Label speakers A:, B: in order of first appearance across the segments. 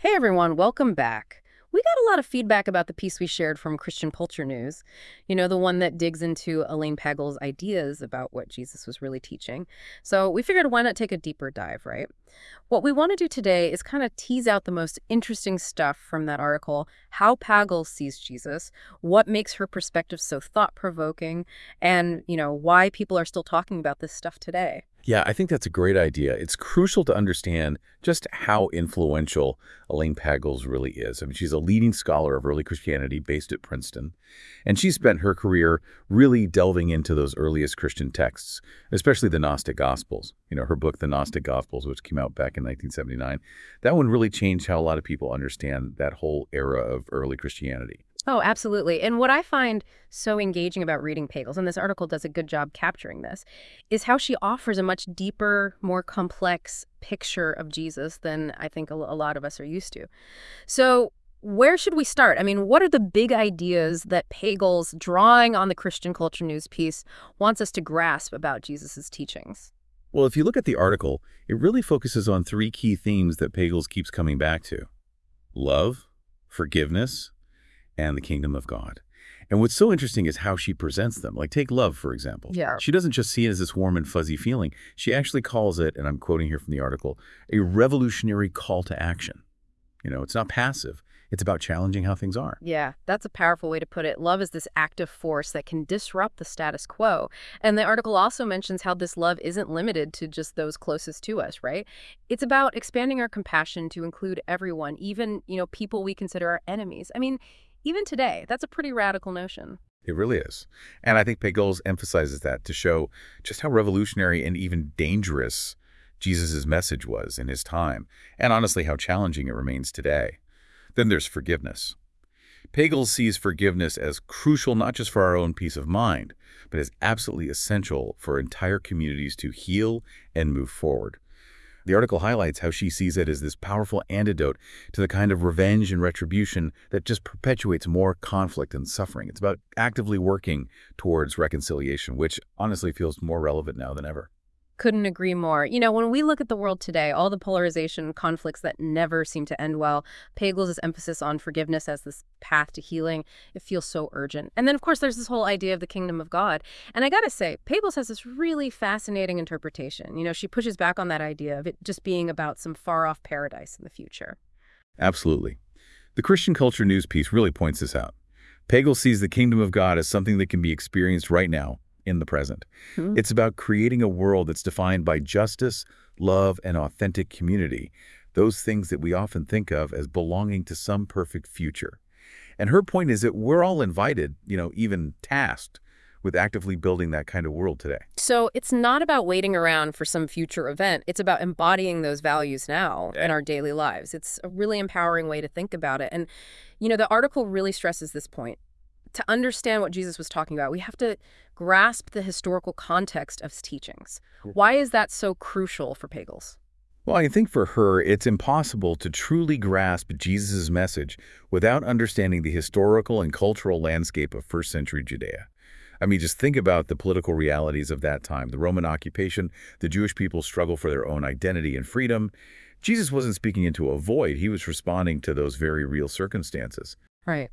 A: Hey everyone, welcome back. We got a lot of feedback about the piece we shared from Christian Culture News. The one that digs into Elaine Pagel's ideas about what Jesus was really teaching. So we figured why not take a deeper dive, right? What we want to do today is kind of tease out the most interesting stuff from that article, how Pagel sees Jesus, what makes her perspective so thought-provoking, and, why people are still talking about this stuff today.
B: Yeah, I think that's a great idea. It's crucial to understand just how influential Elaine Pagels really is. I mean, she's a leading scholar of early Christianity based at Princeton, and she spent her career really delving into those earliest Christian texts, especially the Gnostic Gospels. Her book, The Gnostic Gospels, which came out back in 1979, that one really changed how a lot of people understand that whole era of early Christianity.
A: Oh, absolutely. And what I find so engaging about reading Pagels, and this article does a good job capturing this, is how she offers a much deeper, more complex picture of Jesus than I think a lot of us are used to. So where should we start? I mean, what are the big ideas that Pagels, drawing on the Christian Culture News piece, wants us to grasp about Jesus's teachings?
B: Well, if you look at the article, it really focuses on three key themes that Pagels keeps coming back to: love, forgiveness, and the kingdom of God. And what's so interesting is how she presents them. Like, take love, for example.
A: Yeah.
B: She doesn't just see it as this warm and fuzzy feeling. She actually calls it, and I'm quoting here from the article, a revolutionary call to action. It's not passive. It's about challenging how things are.
A: Yeah, that's a powerful way to put it. Love is this active force that can disrupt the status quo. And the article also mentions how this love isn't limited to just those closest to us, right? It's about expanding our compassion to include everyone, even, people we consider our enemies. I mean, even today, that's a pretty radical notion.
B: It really is. And I think Pagels emphasizes that to show just how revolutionary and even dangerous Jesus' message was in his time, and honestly how challenging it remains today. Then there's forgiveness. Pagels sees forgiveness as crucial not just for our own peace of mind, but as absolutely essential for entire communities to heal and move forward. The article highlights how she sees it as this powerful antidote to the kind of revenge and retribution that just perpetuates more conflict and suffering. It's about actively working towards reconciliation, which honestly feels more relevant now than ever.
A: Couldn't agree more. When we look at the world today, all the polarization, conflicts that never seem to end well, Pagels' emphasis on forgiveness as this path to healing, it feels so urgent. And then, of course, there's this whole idea of the kingdom of God. And I gotta say, Pagels has this really fascinating interpretation. She pushes back on that idea of it just being about some far-off paradise in the future.
B: Absolutely. The Christian Culture News piece really points this out. Pagels sees the kingdom of God as something that can be experienced right now, in the present.
A: Hmm.
B: It's about creating a world that's defined by justice, love, and authentic community, those things that we often think of as belonging to some perfect future. And her point is that we're all invited, even tasked, with actively building that kind of world today.
A: So it's not about waiting around for some future event. It's about embodying those values now in our daily lives. It's a really empowering way to think about it. And, the article really stresses this point. To understand what Jesus was talking about, we have to grasp the historical context of his teachings. Why is that so crucial for Pagels?
B: Well, I think for her, it's impossible to truly grasp Jesus' message without understanding the historical and cultural landscape of first-century Judea. I mean, just think about the political realities of that time, the Roman occupation, the Jewish people's struggle for their own identity and freedom. Jesus wasn't speaking into a void. He was responding to those very real circumstances.
A: Right.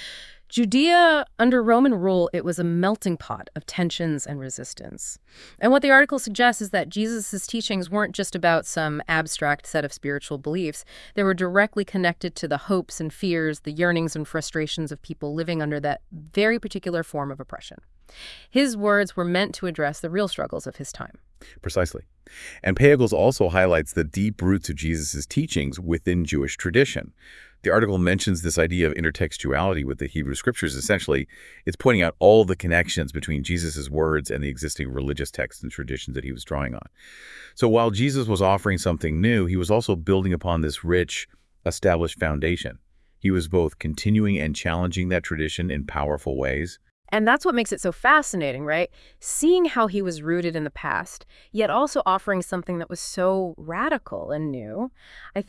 A: Judea, under Roman rule, it was a melting pot of tensions and resistance. And what the article suggests is that Jesus' teachings weren't just about some abstract set of spiritual beliefs. They were directly connected to the hopes and fears, the yearnings and frustrations of people living under that very particular form of oppression. His words were meant to address the real struggles of his time.
B: Precisely. And Pagels also highlights the deep roots of Jesus' teachings within Jewish tradition. The article mentions this idea of intertextuality with the Hebrew Scriptures. Essentially, it's pointing out all the connections between Jesus' words and the existing religious texts and traditions that he was drawing on. So while Jesus was offering something new, he was also building upon this rich, established foundation. He was both continuing and challenging that tradition in powerful ways.
A: And that's what makes it so fascinating, right? Seeing how he was rooted in the past, yet also offering something that was so radical and new. I think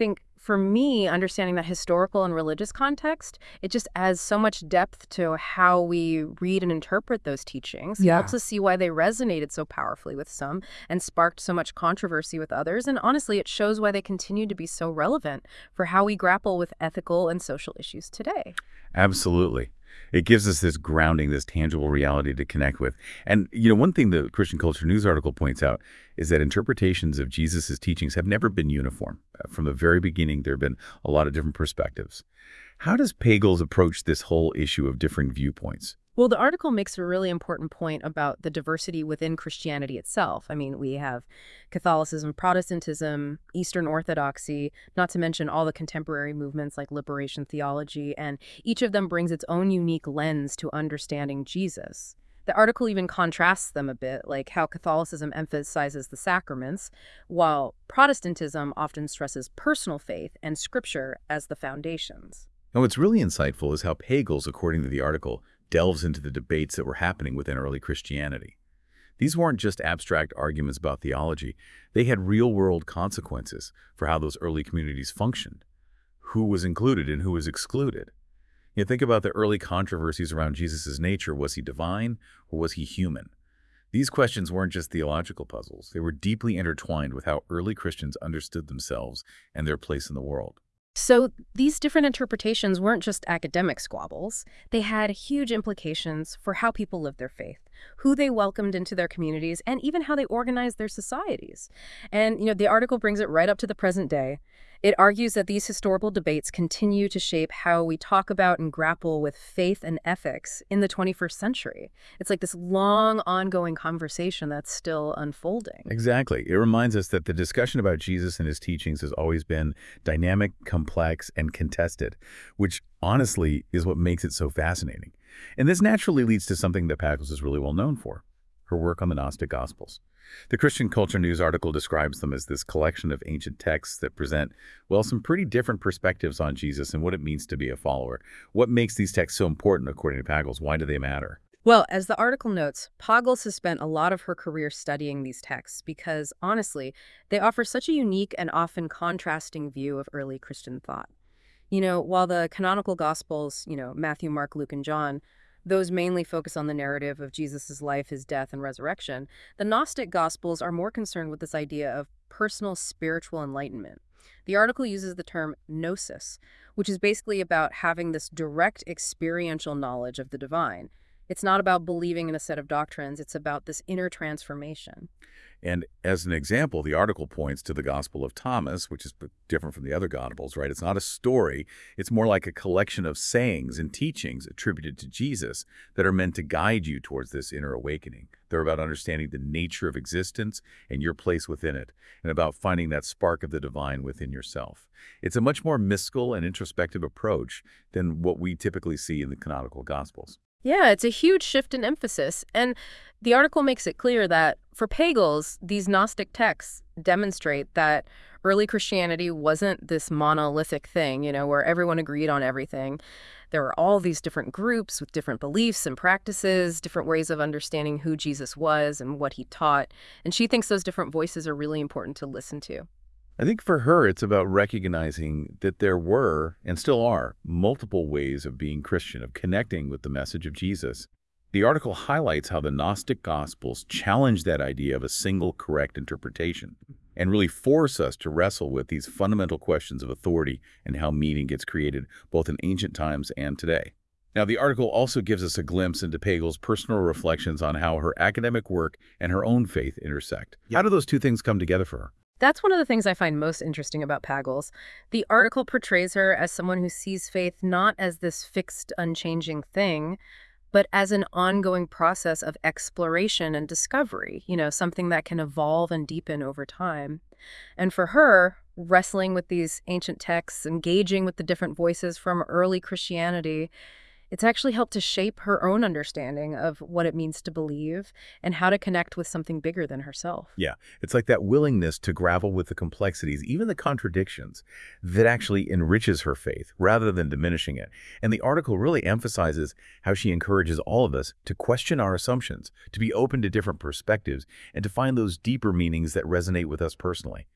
A: for me, understanding that historical and religious context, it just adds so much depth to how we read and interpret those teachings. It helps
C: Yeah.
A: us see why they resonated so powerfully with some and sparked so much controversy with others. And honestly, it shows why they continue to be so relevant for how we grapple with ethical and social issues today.
B: Absolutely. It gives us this grounding, this tangible reality to connect with. And, one thing the Christian Culture News article points out is that interpretations of Jesus' teachings have never been uniform. From the very beginning, there have been a lot of different perspectives. How does Pagels approach this whole issue of differing viewpoints?
A: Well, the article makes a really important point about the diversity within Christianity itself. I mean, we have Catholicism, Protestantism, Eastern Orthodoxy, not to mention all the contemporary movements like liberation theology, and each of them brings its own unique lens to understanding Jesus. The article even contrasts them a bit, like how Catholicism emphasizes the sacraments, while Protestantism often stresses personal faith and scripture as the foundations.
B: Now, what's really insightful is how Pagels, according to the article, delves into the debates that were happening within early Christianity. These weren't just abstract arguments about theology. They had real-world consequences for how those early communities functioned, who was included and who was excluded. Think about the early controversies around Jesus' nature. Was he divine or was he human? These questions weren't just theological puzzles. They were deeply intertwined with how early Christians understood themselves and their place in the world.
A: So these different interpretations weren't just academic squabbles. They had huge implications for how people lived their faith, who they welcomed into their communities, and even how they organized their societies. And, the article brings it right up to the present day. It argues that these historical debates continue to shape how we talk about and grapple with faith and ethics in the 21st century. It's like this long, ongoing conversation that's still unfolding.
B: Exactly. It reminds us that the discussion about Jesus and his teachings has always been dynamic, complex, and contested, which honestly is what makes it so fascinating. And this naturally leads to something that Pagels is really well known for, her work on the Gnostic Gospels. The Christian Culture News article describes them as this collection of ancient texts that present, well, some pretty different perspectives on Jesus and what it means to be a follower. What makes these texts so important, according to Pagels? Why do they matter?
A: Well, as the article notes, Pagels has spent a lot of her career studying these texts because, honestly, they offer such a unique and often contrasting view of early Christian thought. While the canonical Gospels, Matthew, Mark, Luke, and John, those mainly focus on the narrative of Jesus' life, his death, and resurrection, the Gnostic Gospels are more concerned with this idea of personal spiritual enlightenment. The article uses the term gnosis, which is basically about having this direct experiential knowledge of the divine. It's not about believing in a set of doctrines, it's about this inner transformation.
B: And as an example, the article points to the Gospel of Thomas, which is different from the other Gospels, right? It's not a story. It's more like a collection of sayings and teachings attributed to Jesus that are meant to guide you towards this inner awakening. They're about understanding the nature of existence and your place within it, and about finding that spark of the divine within yourself. It's a much more mystical and introspective approach than what we typically see in the canonical Gospels.
A: Yeah, it's a huge shift in emphasis. And the article makes it clear that for Pagels, these Gnostic texts demonstrate that early Christianity wasn't this monolithic thing, where everyone agreed on everything. There were all these different groups with different beliefs and practices, different ways of understanding who Jesus was and what he taught. And she thinks those different voices are really important to listen to.
B: I think for her, it's about recognizing that there were, and still are, multiple ways of being Christian, of connecting with the message of Jesus. The article highlights how the Gnostic Gospels challenge that idea of a single correct interpretation and really force us to wrestle with these fundamental questions of authority and how meaning gets created both in ancient times and today. Now, the article also gives us a glimpse into Pagels' personal reflections on how her academic work and her own faith intersect. How do those two things come together for her?
A: That's one of the things I find most interesting about Pagels. The article portrays her as someone who sees faith not as this fixed, unchanging thing, but as an ongoing process of exploration and discovery, something that can evolve and deepen over time. And for her, wrestling with these ancient texts, engaging with the different voices from early Christianity, it's actually helped to shape her own understanding of what it means to believe and how to connect with something bigger than herself.
B: Yeah, it's like that willingness to grapple with the complexities, even the contradictions, that actually enriches her faith rather than diminishing it. And the article really emphasizes how she encourages all of us to question our assumptions, to be open to different perspectives, and to find those deeper meanings that resonate with us personally.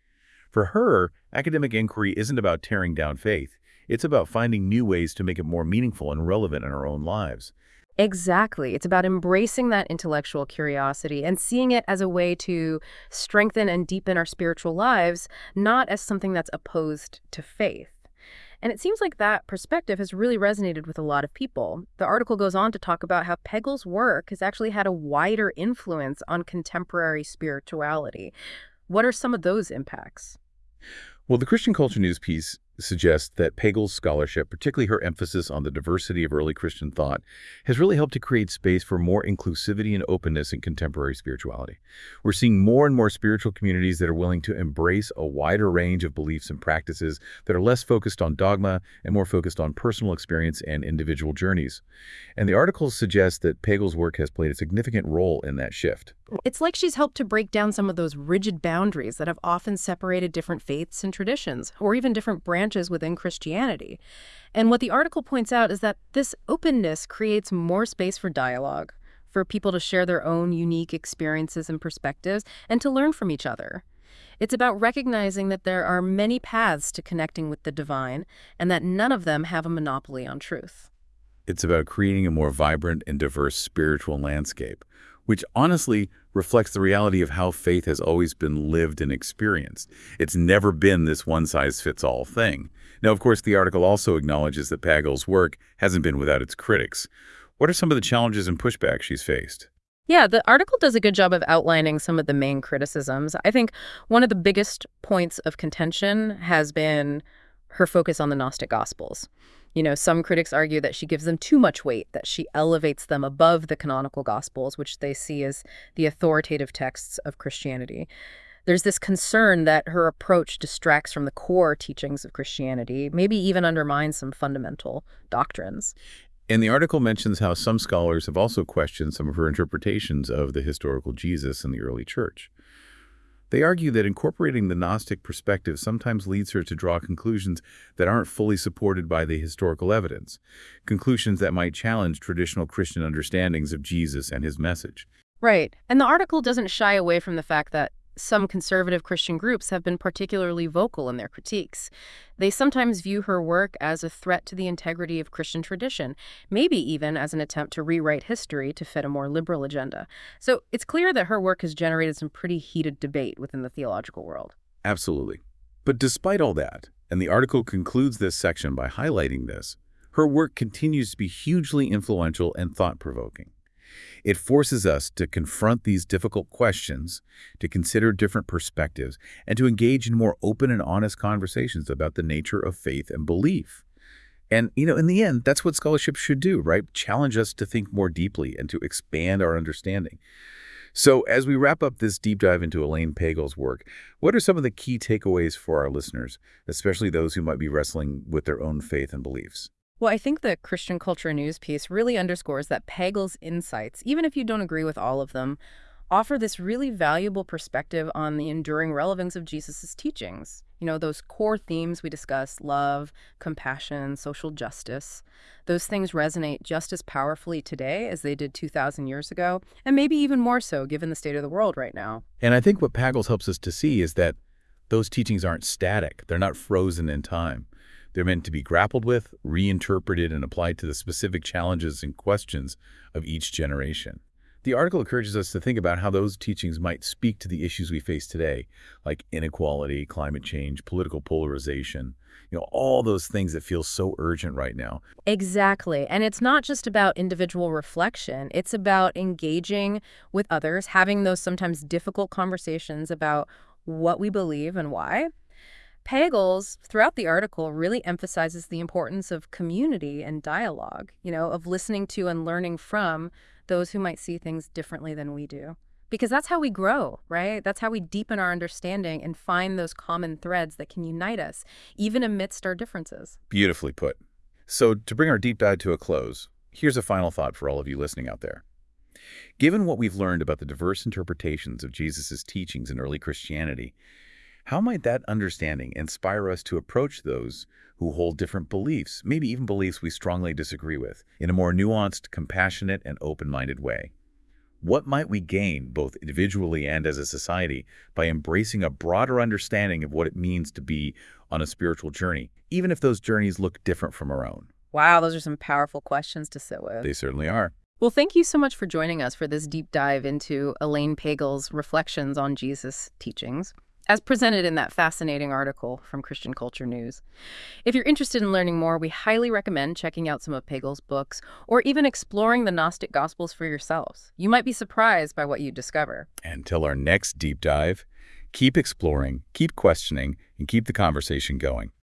B: For her, academic inquiry isn't about tearing down faith. It's about finding new ways to make it more meaningful and relevant in our own lives.
A: Exactly. It's about embracing that intellectual curiosity and seeing it as a way to strengthen and deepen our spiritual lives, not as something that's opposed to faith. And it seems like that perspective has really resonated with a lot of people. The article goes on to talk about how Pegel's work has actually had a wider influence on contemporary spirituality. What are some of those impacts?
B: Well, the Christian Culture News piece suggests that Pagel's scholarship, particularly her emphasis on the diversity of early Christian thought, has really helped to create space for more inclusivity and openness in contemporary spirituality. We're seeing more and more spiritual communities that are willing to embrace a wider range of beliefs and practices that are less focused on dogma and more focused on personal experience and individual journeys. And the article suggests that Pagel's work has played a significant role in that shift.
A: It's like she's helped to break down some of those rigid boundaries that have often separated different faiths and traditions, or even different branches within Christianity. And what the article points out is that this openness creates more space for dialogue, for people to share their own unique experiences and perspectives, and to learn from each other. It's about recognizing that there are many paths to connecting with the divine, and that none of them have a monopoly on truth.
B: It's about creating a more vibrant and diverse spiritual landscape, which honestly reflects the reality of how faith has always been lived and experienced. It's never been this one-size-fits-all thing. Now, of course, the article also acknowledges that Pagel's work hasn't been without its critics. What are some of the challenges and pushback she's faced?
A: Yeah, the article does a good job of outlining some of the main criticisms. I think one of the biggest points of contention has been her focus on the Gnostic Gospels. Some critics argue that she gives them too much weight, that she elevates them above the canonical Gospels, which they see as the authoritative texts of Christianity. There's this concern that her approach distracts from the core teachings of Christianity, maybe even undermines some fundamental doctrines.
B: And the article mentions how some scholars have also questioned some of her interpretations of the historical Jesus in the early church. They argue that incorporating the Gnostic perspective sometimes leads her to draw conclusions that aren't fully supported by the historical evidence, conclusions that might challenge traditional Christian understandings of Jesus and his message.
A: Right. And the article doesn't shy away from the fact that some conservative Christian groups have been particularly vocal in their critiques. They sometimes view her work as a threat to the integrity of Christian tradition, maybe even as an attempt to rewrite history to fit a more liberal agenda. So it's clear that her work has generated some pretty heated debate within the theological world.
B: Absolutely. But despite all that, and the article concludes this section by highlighting this, her work continues to be hugely influential and thought-provoking. It forces us to confront these difficult questions, to consider different perspectives, and to engage in more open and honest conversations about the nature of faith and belief. And, in the end, that's what scholarship should do, right? Challenge us to think more deeply and to expand our understanding. So as we wrap up this deep dive into Elaine Pagel's work, what are some of the key takeaways for our listeners, especially those who might be wrestling with their own faith and beliefs?
A: Well, I think the Christian Culture News piece really underscores that Pagel's insights, even if you don't agree with all of them, offer this really valuable perspective on the enduring relevance of Jesus' teachings. Those core themes we discussed, love, compassion, social justice, those things resonate just as powerfully today as they did 2,000 years ago, and maybe even more so given the state of the world right now.
B: And I think what Pagels helps us to see is that those teachings aren't static. They're not frozen in time. They're meant to be grappled with, reinterpreted, and applied to the specific challenges and questions of each generation. The article encourages us to think about how those teachings might speak to the issues we face today, like inequality, climate change, political polarization, all those things that feel so urgent right now.
A: Exactly. And it's not just about individual reflection. It's about engaging with others, having those sometimes difficult conversations about what we believe and why. Pagels, throughout the article, really emphasizes the importance of community and dialogue, of listening to and learning from those who might see things differently than we do. Because that's how we grow, right? That's how we deepen our understanding and find those common threads that can unite us, even amidst our differences.
B: Beautifully put. So to bring our deep dive to a close, here's a final thought for all of you listening out there. Given what we've learned about the diverse interpretations of Jesus' teachings in early Christianity, how might that understanding inspire us to approach those who hold different beliefs, maybe even beliefs we strongly disagree with, in a more nuanced, compassionate, and open-minded way? What might we gain, both individually and as a society, by embracing a broader understanding of what it means to be on a spiritual journey, even if those journeys look different from our own?
A: Wow, those are some powerful questions to sit with.
B: They certainly are.
A: Well, thank you so much for joining us for this deep dive into Elaine Pagel's reflections on Jesus' teachings, as presented in that fascinating article from Christian Culture News. If you're interested in learning more, we highly recommend checking out some of Pagel's books or even exploring the Gnostic Gospels for yourselves. You might be surprised by what you discover.
B: Until our next deep dive, keep exploring, keep questioning, and keep the conversation going.